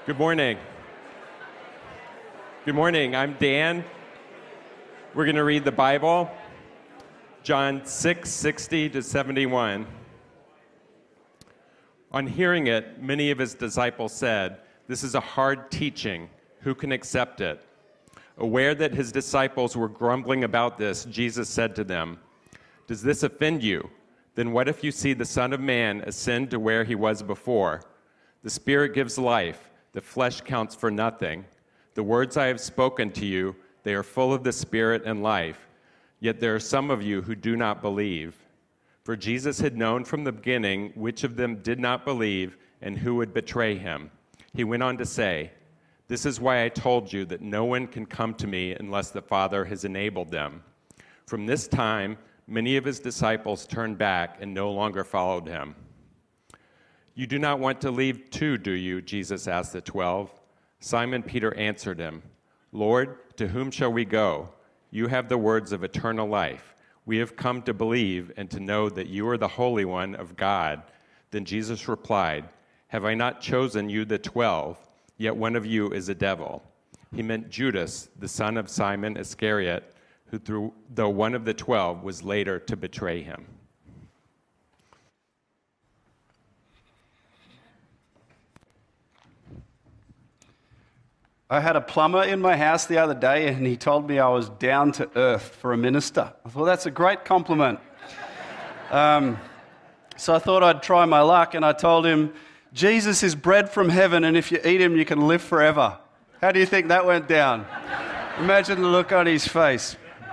Good morning. Good morning. I'm Dan. We're going to read the Bible, John 6:60 to 71. On hearing it, many of his disciples said, "This is a hard teaching. Who can accept it?" Aware that his disciples were grumbling about this, Jesus said to them, "Does this offend you? Then what if you see the Son of Man ascend to where he was before? The Spirit gives life. The flesh counts for nothing. The words I have spoken to you, they are full of the Spirit and life. Yet there are some of you who do not believe." For Jesus had known from the beginning which of them did not believe and who would betray him. He went on to say, "This is why I told you that no one can come to me unless the Father has enabled them." From this time, many of his disciples turned back and no longer followed him. "You do not want to leave too, do you?" Jesus asked the 12. Simon Peter answered him, "Lord, to whom shall we go? You have the words of eternal life. We have come to believe and to know that you are the Holy One of God." Then Jesus replied, "Have I not chosen you the 12? Yet one of you is a devil." He meant Judas, the son of Simon Iscariot, who, though one of the 12, was later to betray him. I had a plumber in my house the other day and he told me I was down to earth for a minister. I thought that's a great compliment. So I thought I'd try my luck and I told him, "Jesus is bread from heaven and if you eat him you can live forever." How do you think that went down? Imagine the look on his face.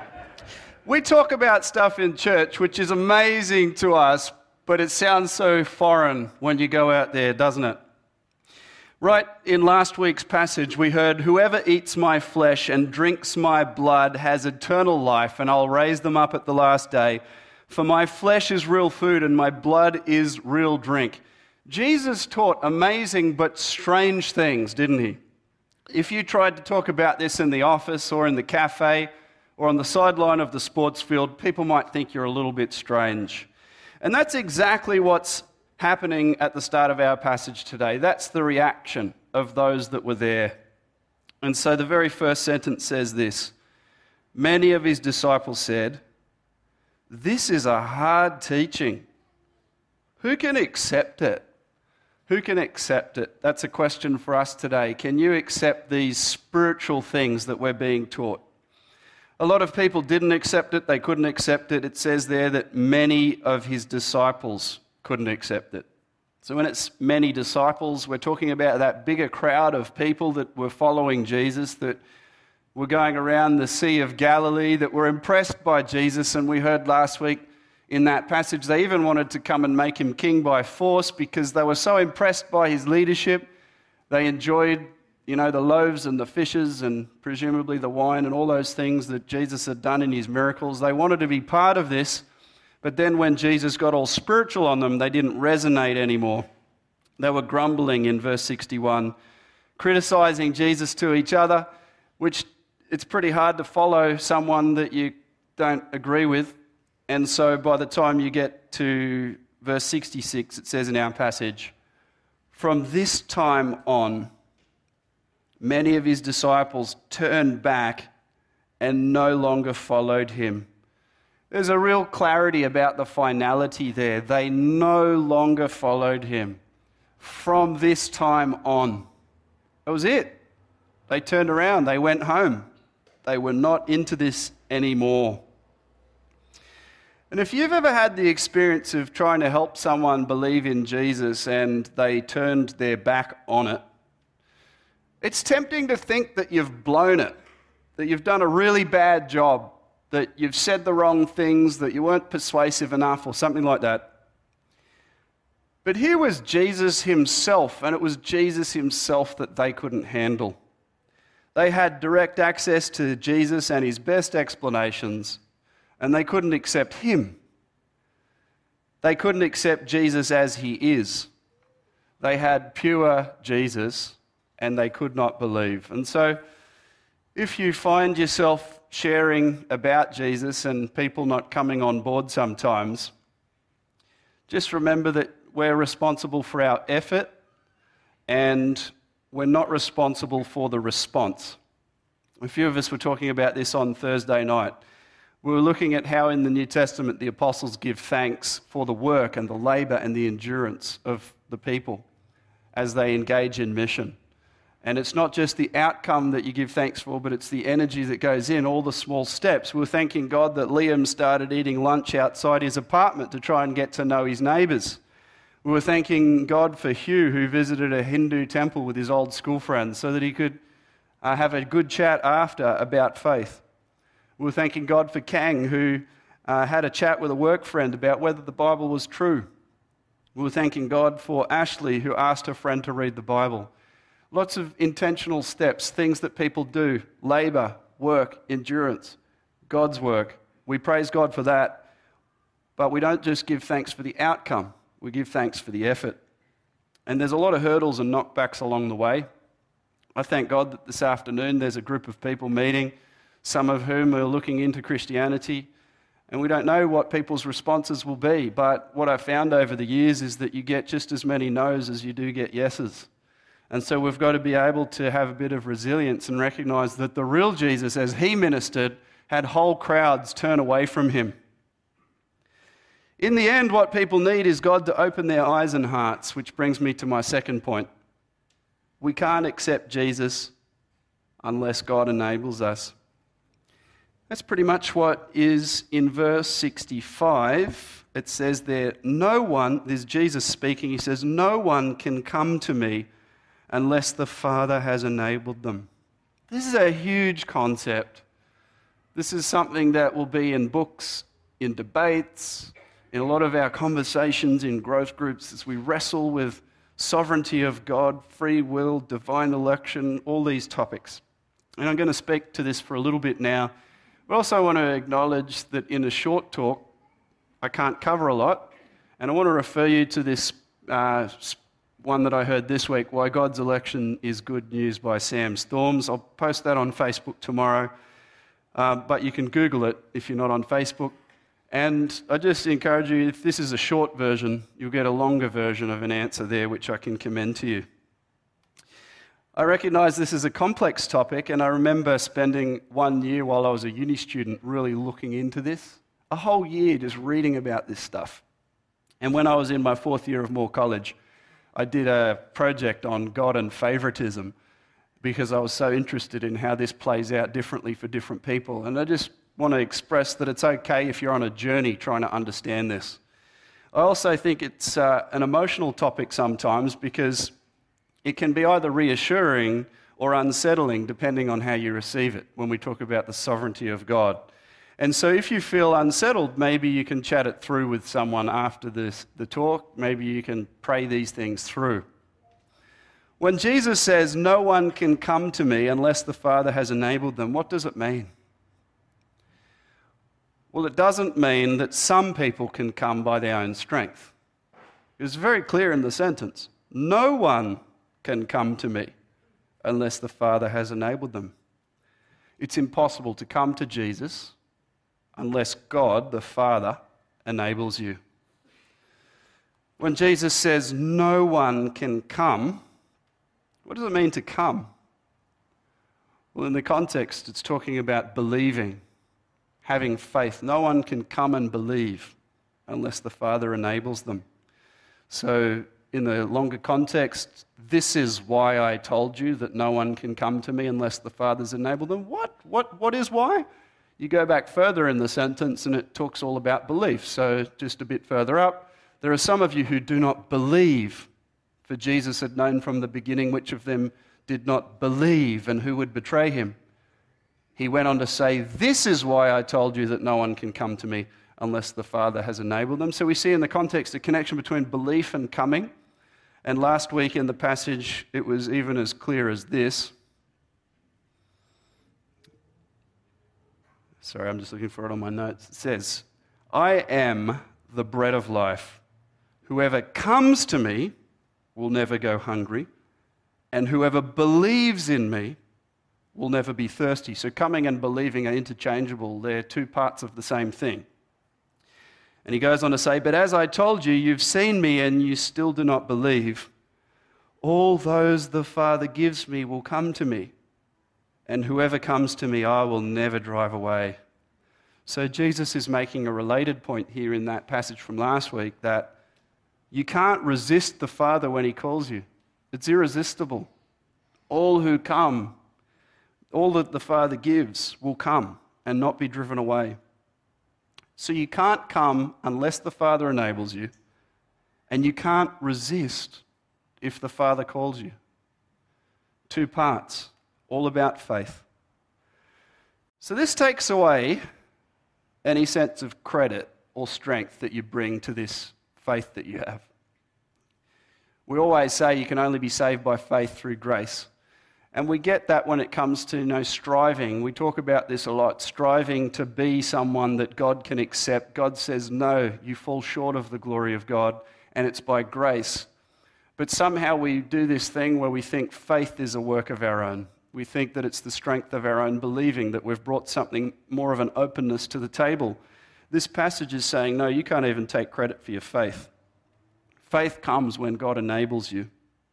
We talk about stuff in church which is amazing to us, but it sounds so foreign when you go out there, doesn't it? Right in last week's passage, we heard, "Whoever eats my flesh and drinks my blood has eternal life, and I'll raise them up at the last day. For my flesh is real food and my blood is real drink." Jesus taught amazing but strange things, didn't he? If you tried to talk about this in the office or in the cafe or on the sideline of the sports field, people might think you're a little bit strange. And that's exactly what's happening at the start of our passage today. That's the reaction of those that were there. And so the very first sentence says this: many of his disciples said, "This is a hard teaching. Who can accept it?" Who can accept it? That's a question for us today. Can you accept these spiritual things that we're being taught? A lot of people didn't accept it. They couldn't accept it. It says there that many of his disciples couldn't accept it. So when it's many disciples, we're talking about that bigger crowd of people that were following Jesus, that were going around the Sea of Galilee, that were impressed by Jesus. And we heard last week in that passage, they even wanted to come and make him king by force because they were so impressed by his leadership. They enjoyed, the loaves and the fishes and presumably the wine and all those things that Jesus had done in his miracles. They wanted to be part of this. But then when Jesus got all spiritual on them, they didn't resonate anymore. They were grumbling in verse 61, criticizing Jesus to each other, which it's pretty hard to follow someone that you don't agree with. And so by the time you get to verse 66, it says in our passage, "From this time on, many of his disciples turned back and no longer followed him." There's a real clarity about the finality there. They no longer followed him. From this time on. That was it. They turned around. They went home. They were not into this anymore. And if you've ever had the experience of trying to help someone believe in Jesus and they turned their back on it, it's tempting to think that you've blown it, that you've done a really bad job, that you've said the wrong things, that you weren't persuasive enough or something like that. But here was Jesus himself, and it was Jesus himself that they couldn't handle. They had direct access to Jesus and his best explanations, and they couldn't accept him. They couldn't accept Jesus as he is. They had pure Jesus, and they could not believe. And so, if you find yourself sharing about Jesus and people not coming on board sometimes, just remember that we're responsible for our effort and we're not responsible for the response. A few of us were talking about this on Thursday night. We were looking at how in the New Testament the apostles give thanks for the work and the labor and the endurance of the people as they engage in mission. And it's not just the outcome that you give thanks for, but it's the energy that goes in, all the small steps. We were thanking God that Liam started eating lunch outside his apartment to try and get to know his neighbours. We were thanking God for Hugh, who visited a Hindu temple with his old school friends so that he could have a good chat after about faith. We were thanking God for Kang, who had a chat with a work friend about whether the Bible was true. We were thanking God for Ashley, who asked her friend to read the Bible. Lots of intentional steps, things that people do, labor, work, endurance, God's work. We praise God for that, but we don't just give thanks for the outcome, we give thanks for the effort. And there's a lot of hurdles and knockbacks along the way. I thank God that this afternoon there's a group of people meeting, some of whom are looking into Christianity, and we don't know what people's responses will be, but what I've found over the years is that you get just as many no's as you do get yeses. And so we've got to be able to have a bit of resilience and recognize that the real Jesus, as he ministered, had whole crowds turn away from him. In the end, what people need is God to open their eyes and hearts, which brings me to my second point. We can't accept Jesus unless God enables us. That's pretty much what is in verse 65. It says there, there's Jesus speaking, he says, no one can come to me unless the Father has enabled them. This is a huge concept. This is something that will be in books, in debates, in a lot of our conversations in growth groups as we wrestle with sovereignty of God, free will, divine election, all these topics. And I'm going to speak to this for a little bit now. But also want to acknowledge that in a short talk, I can't cover a lot. And I want to refer you to this one that I heard this week, Why God's Election is Good News by Sam Storms. I'll post that on Facebook tomorrow, but you can Google it if you're not on Facebook. And I just encourage you, if this is a short version, you'll get a longer version of an answer there, which I can commend to you. I recognise this is a complex topic, and I remember spending 1 year while I was a uni student really looking into this, a whole year just reading about this stuff. And when I was in my 4th year of Moore College, I did a project on God and favouritism because I was so interested in how this plays out differently for different people. And I just want to express that it's okay if you're on a journey trying to understand this. I also think it's an emotional topic sometimes because it can be either reassuring or unsettling depending on how you receive it when we talk about the sovereignty of God. And so if you feel unsettled, maybe you can chat it through with someone after the talk. Maybe you can pray these things through. When Jesus says, no one can come to me unless the Father has enabled them, what does it mean? Well, it doesn't mean that some people can come by their own strength. It's very clear in the sentence. No one can come to me unless the Father has enabled them. It's impossible to come to Jesus unless God, the Father, enables you. When Jesus says no one can come, what does it mean to come? Well, in the context, it's talking about believing, having faith. No one can come and believe unless the Father enables them. So, in the longer context, this is why I told you that no one can come to me unless the Father's enabled them. What is why? You go back further in the sentence and it talks all about belief. So just a bit further up, there are some of you who do not believe, for Jesus had known from the beginning which of them did not believe and who would betray him. He went on to say, this is why I told you that no one can come to me unless the Father has enabled them. So we see in the context a connection between belief and coming. And last week in the passage, it was even as clear as this. Sorry, I'm just looking for it on my notes. It says, I am the bread of life. Whoever comes to me will never go hungry, and whoever believes in me will never be thirsty. So coming and believing are interchangeable. They're two parts of the same thing. And he goes on to say, but as I told you, you've seen me and you still do not believe. All those the Father gives me will come to me, and whoever comes to me I will never drive away. So Jesus is making a related point here in that passage from last week, that you can't resist the Father when he calls you. It's irresistible. All who come, all that the Father gives will come and not be driven away. So you can't come unless the Father enables you, and you can't resist if the Father calls you. Two parts, all about faith. So this takes away any sense of credit or strength that you bring to this faith that you have. We always say you can only be saved by faith through grace. And we get that when it comes to striving. We talk about this a lot, striving to be someone that God can accept. God says, no, you fall short of the glory of God, and it's by grace. But somehow we do this thing where we think faith is a work of our own. We think that it's the strength of our own believing, that we've brought something more of an openness to the table. This passage is saying, no, you can't even take credit for your faith. Faith comes when God enables you.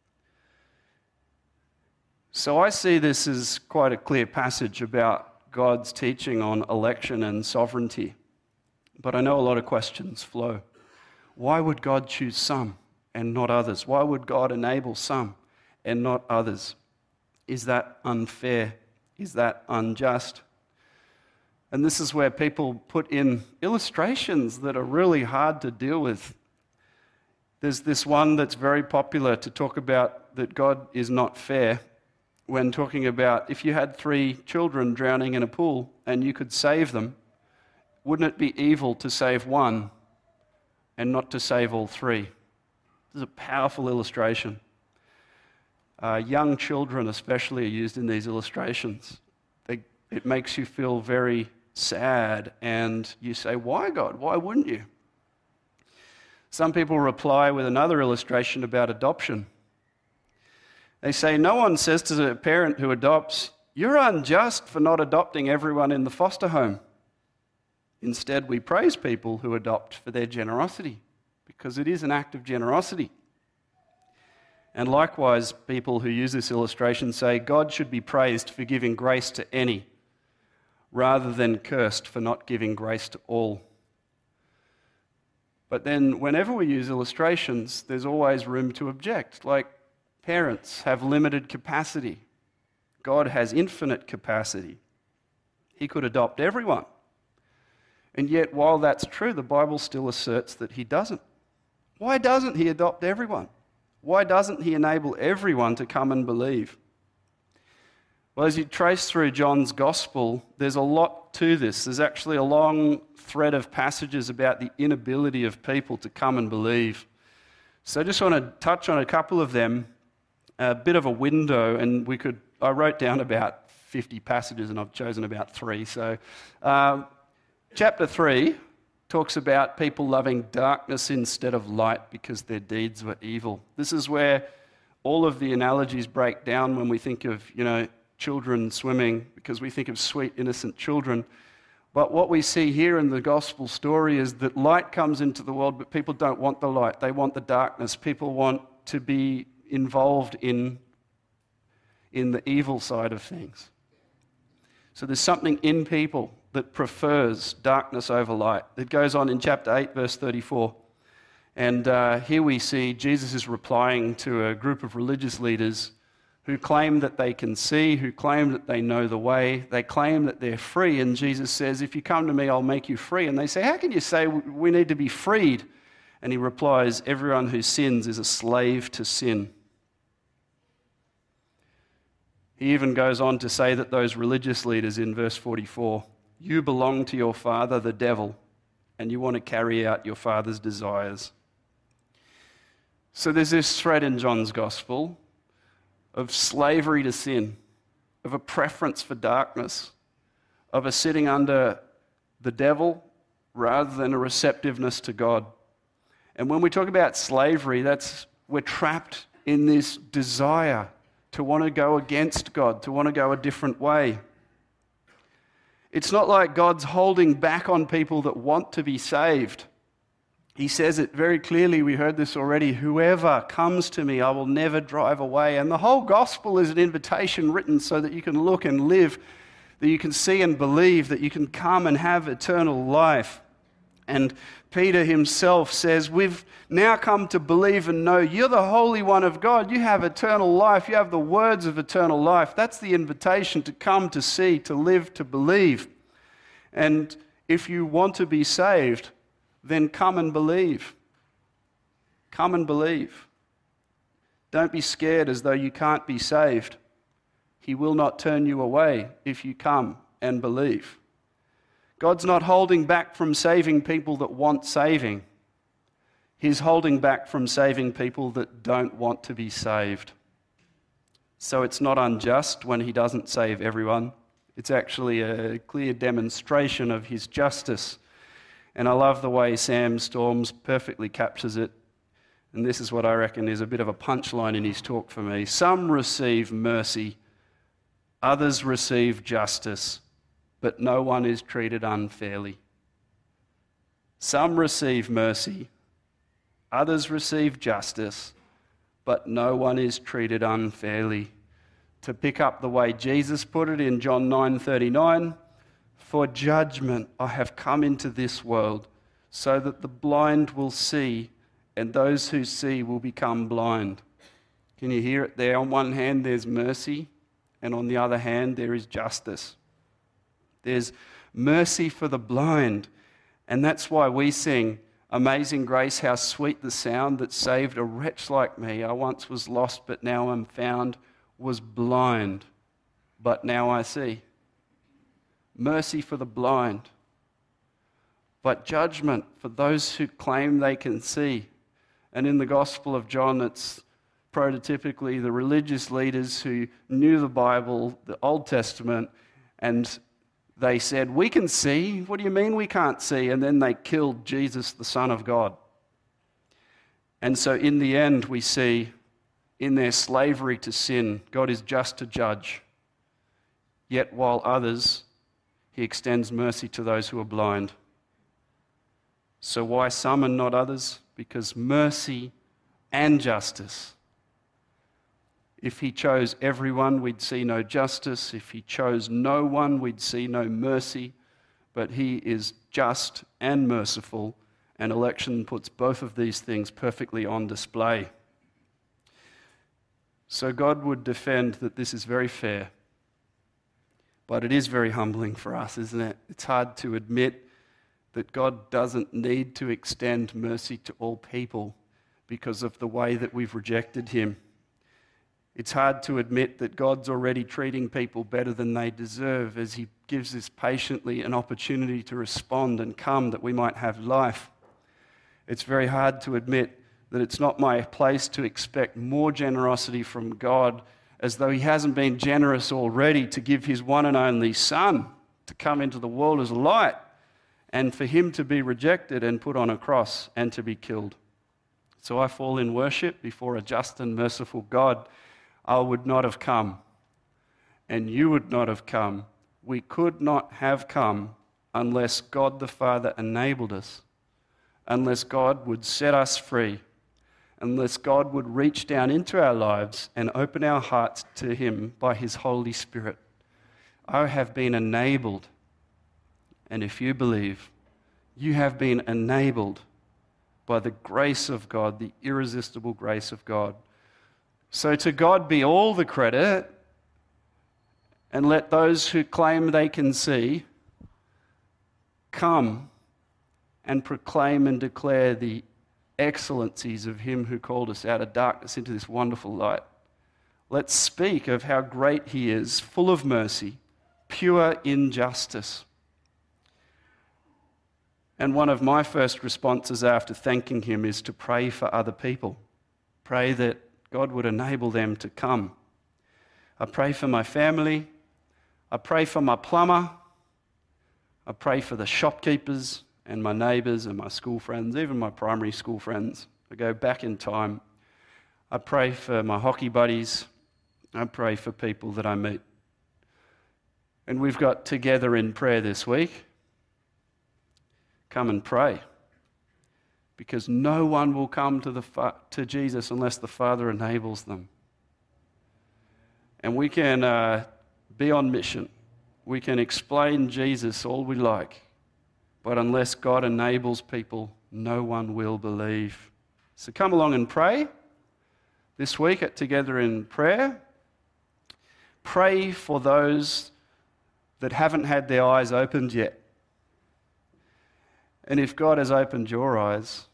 So I see this as quite a clear passage about God's teaching on election and sovereignty. But I know a lot of questions flow. Why would God choose some and not others? Why would God enable some and not others? Is that unfair? Is that unjust? And this is where people put in illustrations that are really hard to deal with. There's this one that's very popular to talk about that God is not fair, when talking about if you had 3 children drowning in a pool and you could save them, wouldn't it be evil to save one and not to save all 3? This is a powerful illustration. Young children especially are used in these illustrations. It makes you feel very sad, and you say, why, God? Why wouldn't you? Some people reply with another illustration about adoption. They say, no one says to a parent who adopts, you're unjust for not adopting everyone in the foster home. Instead, we praise people who adopt for their generosity, because it is an act of generosity. And likewise, people who use this illustration say, God should be praised for giving grace to any, rather than cursed for not giving grace to all. But then, whenever we use illustrations, there's always room to object, like, parents have limited capacity. God has infinite capacity. He could adopt everyone. And yet, while that's true, the Bible still asserts that he doesn't. Why doesn't he adopt everyone? Why doesn't he enable everyone to come and believe? Well, as you trace through John's gospel, there's a lot to this. There's actually a long thread of passages about the inability of people to come and believe. So I just want to touch on a couple of them. A bit of a window, and I wrote down about 50 passages and I've chosen about 3. So chapter 3 talks about people loving darkness instead of light because their deeds were evil. This is where all of the analogies break down when we think of, children swimming, because we think of sweet, innocent children. But what we see here in the gospel story is that light comes into the world, but people don't want the light. They want the darkness. People want to be involved in the evil side of things. So there's something in people that prefers darkness over light. It goes on in chapter 8, verse 34. And here we see Jesus is replying to a group of religious leaders who claim that they can see, who claim that they know the way. They claim that they're free. And Jesus says, if you come to me, I'll make you free. And they say, how can you say we need to be freed? And he replies, everyone who sins is a slave to sin. He even goes on to say that those religious leaders in verse 44, you belong to your father, the devil, and you want to carry out your father's desires. So there's this thread in John's gospel of slavery to sin, of a preference for darkness, of a sitting under the devil rather than a receptiveness to God. And when we talk about slavery, we're trapped in this desire to want to go against God, to want to go a different way. It's not like God's holding back on people that want to be saved. He says it very clearly. We heard this already. Whoever comes to me, I will never drive away. And the whole gospel is an invitation written so that you can look and live, that you can see and believe, that you can come and have eternal life. And Peter himself says, we've now come to believe and know you're the Holy One of God. You have eternal life. You have the words of eternal life. That's the invitation to come, to see, to live, to believe. And if you want to be saved, then come and believe. Come and believe. Don't be scared as though you can't be saved. He will not turn you away if you come and believe. God's not holding back from saving people that want saving. He's holding back from saving people that don't want to be saved. So it's not unjust when he doesn't save everyone. It's actually a clear demonstration of his justice. And I love the way Sam Storms perfectly captures it. And this is what I reckon is a bit of a punchline in his talk for me. Some receive mercy, others receive justice, but no one is treated unfairly. Some receive mercy, others receive justice, but no one is treated unfairly. To pick up the way Jesus put it in John 9:39, for judgment I have come into this world, so that the blind will see, and those who see will become blind. Can you hear it there? On one hand, there's mercy, and on the other hand, there is justice. There's mercy for the blind, and that's why we sing, Amazing Grace, how sweet the sound that saved a wretch like me. I once was lost, but now am found, was blind, but now I see. Mercy for the blind, but judgment for those who claim they can see. And in the Gospel of John, it's prototypically the religious leaders who knew the Bible, the Old Testament, and they said, we can see. What do you mean we can't see? And then they killed Jesus, the Son of God. And so in the end, we see in their slavery to sin, God is just to judge. Yet while others, he extends mercy to those who are blind. So why some and not others? Because mercy and justice. If he chose everyone, we'd see no justice. If he chose no one, we'd see no mercy. But he is just and merciful, and election puts both of these things perfectly on display. So God would defend that this is very fair. But it is very humbling for us, isn't it? It's hard to admit that God doesn't need to extend mercy to all people because of the way that we've rejected him. It's hard to admit that God's already treating people better than they deserve as he gives us patiently an opportunity to respond and come that we might have life. It's very hard to admit that it's not my place to expect more generosity from God as though he hasn't been generous already to give his one and only Son to come into the world as light and for him to be rejected and put on a cross and to be killed. So I fall in worship before a just and merciful God. I would not have come, and you would not have come. We could not have come unless God the Father enabled us, unless God would set us free, unless God would reach down into our lives and open our hearts to him by his Holy Spirit. I have been enabled, and if you believe, you have been enabled by the grace of God, the irresistible grace of God. So to God be all the credit, and let those who claim they can see come and proclaim and declare the excellencies of him who called us out of darkness into this wonderful light. Let's speak of how great he is, full of mercy, pure in justice. And one of my first responses after thanking him is to pray for other people. Pray that God would enable them to come. I pray for my family. I pray for my plumber. I pray for the shopkeepers and my neighbours and my school friends, even my primary school friends. I go back in time. I pray for my hockey buddies. I pray for people that I meet. And we've got Together in Prayer this week. Come and pray. because no one will come to Jesus unless the Father enables them. And we can be on mission. We can explain Jesus all we like, but unless God enables people, no one will believe. So come along and pray this week at Together in Prayer. Pray for those that haven't had their eyes opened yet. And if God has opened your eyes,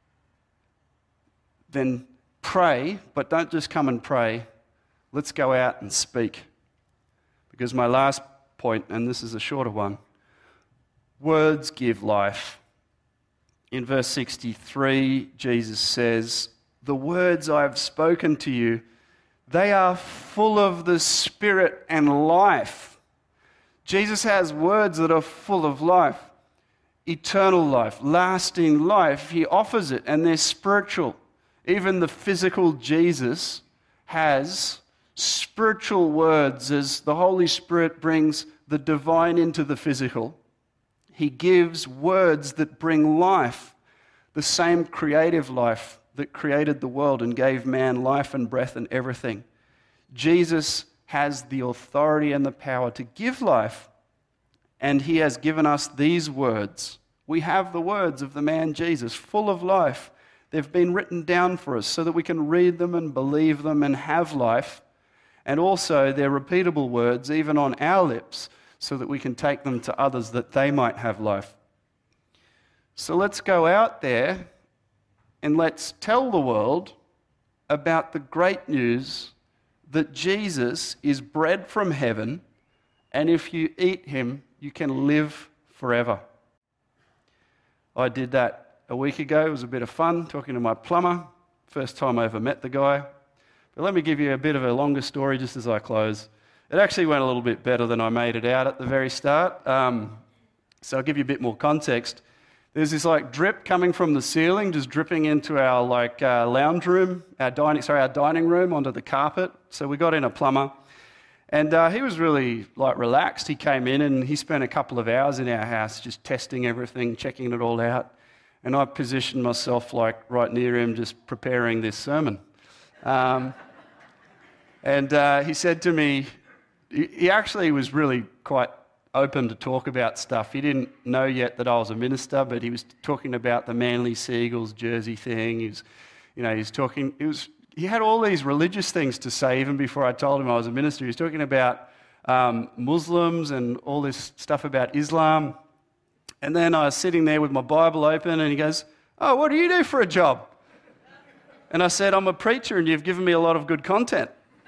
then pray, but don't just come and pray. Let's go out and speak. Because my last point, and this is a shorter one, words give life. In verse 63, Jesus says, "The words I have spoken to you, they are full of the Spirit and life." Jesus has words that are full of life, eternal life, lasting life. He offers it, and they're spiritual. Even the physical Jesus has spiritual words as the Holy Spirit brings the divine into the physical. He gives words that bring life, the same creative life that created the world and gave man life and breath and everything. Jesus has the authority and the power to give life, and he has given us these words. We have the words of the man Jesus, full of life. They've been written down for us so that we can read them and believe them and have life. And also they're repeatable words, even on our lips, so that we can take them to others that they might have life. So let's go out there and let's tell the world about the great news that Jesus is bread from heaven, and if you eat him, you can live forever. I did that a week ago. It was a bit of fun talking to my plumber. First time I ever met the guy. But let me give you a bit of a longer story just as I close. It actually went a little bit better than I made it out at the very start. So I'll give you a bit more context. There's this drip coming from the ceiling, just dripping into our lounge room, our dining room onto the carpet. So we got in a plumber, and he was really relaxed. He came in and he spent a couple of hours in our house just testing everything, checking it all out. And I positioned myself right near him, just preparing this sermon. And he said to me, he actually was really quite open to talk about stuff. He didn't know yet that I was a minister, but he was talking about the Manly Seagulls jersey thing. He had all these religious things to say even before I told him I was a minister. He was talking about Muslims and all this stuff about Islam. And then I was sitting there with my Bible open, and he goes, "Oh, what do you do for a job?" And I said, "I'm a preacher, and you've given me a lot of good content."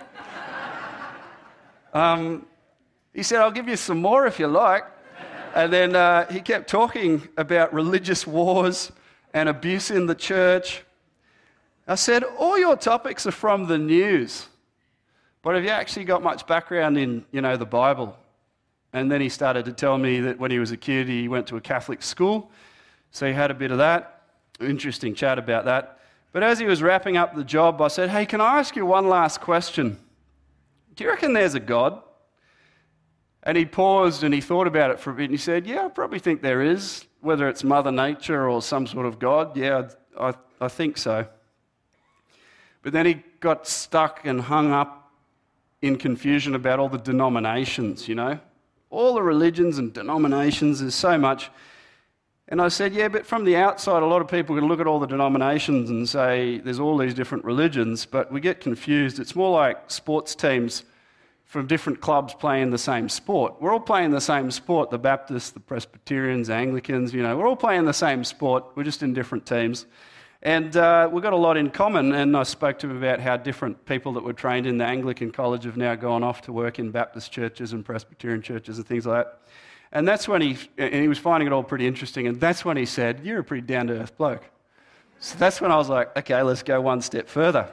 He said, "I'll give you some more if you like." And then he kept talking about religious wars and abuse in the church. I said, "All your topics are from the news, but have you actually got much background in, the Bible?" And then he started to tell me that when he was a kid, he went to a Catholic school, so he had a bit of that. Interesting chat about that. But as he was wrapping up the job, I said, "Hey, can I ask you one last question? Do you reckon there's a God?" And he paused and he thought about it for a bit, and he said, "Yeah, I probably think there is. Whether it's Mother Nature or some sort of God, yeah, I think so." But then he got stuck and hung up in confusion about all the denominations, All the religions and denominations, there's so much. And I said, "Yeah, but from the outside, a lot of people can look at all the denominations and say there's all these different religions, but we get confused. It's more like sports teams from different clubs playing the same sport. We're all playing the same sport, the Baptists, the Presbyterians, Anglicans, we're all playing the same sport. We're just in different teams. And we've got a lot in common." And I spoke to him about how different people that were trained in the Anglican College have now gone off to work in Baptist churches and Presbyterian churches and things like that. And that's when he was finding it all pretty interesting, and that's when he said, "You're a pretty down-to-earth bloke." So that's when I was like, okay, let's go one step further.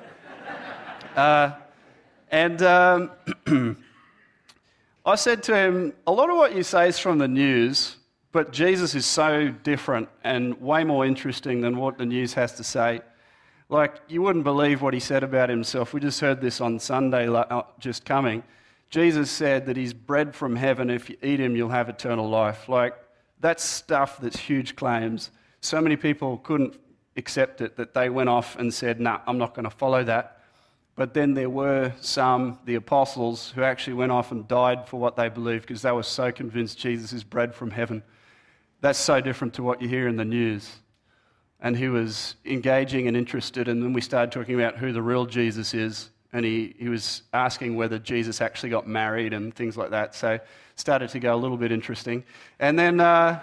I said to him, "A lot of what you say is from the news, but Jesus is so different and way more interesting than what the news has to say. You wouldn't believe what he said about himself. We just heard this on Sunday, just coming. Jesus said that he's bread from heaven. If you eat him, you'll have eternal life." That's stuff that's huge claims. So many people couldn't accept it, that they went off and said, "Nah, I'm not going to follow that." But then there were some, the apostles, who actually went off and died for what they believed because they were so convinced Jesus is bread from heaven. That's so different to what you hear in the news. And he was engaging and interested, and then we started talking about who the real Jesus is, and he was asking whether Jesus actually got married and things like that. So it started to go a little bit interesting. And then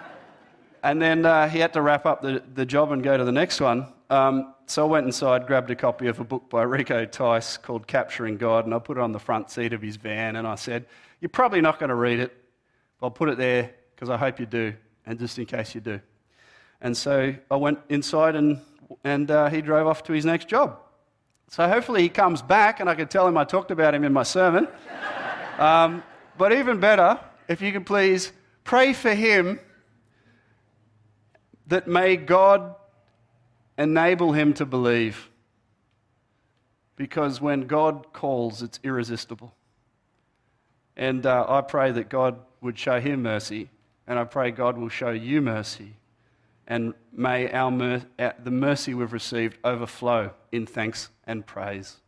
he had to wrap up the job and go to the next one. So I went inside, grabbed a copy of a book by Rico Tice called Capturing God, and I put it on the front seat of his van, and I said, "You're probably not going to read it, but I'll put it there because I hope you do, and just in case you do." And so I went inside, and he drove off to his next job. So hopefully he comes back, and I can tell him I talked about him in my sermon. But even better, if you could please pray for him that may God enable him to believe. Because when God calls, it's irresistible. And I pray that God would show him mercy, and I pray God will show you mercy. And may the mercy we've received overflow in thanks and praise.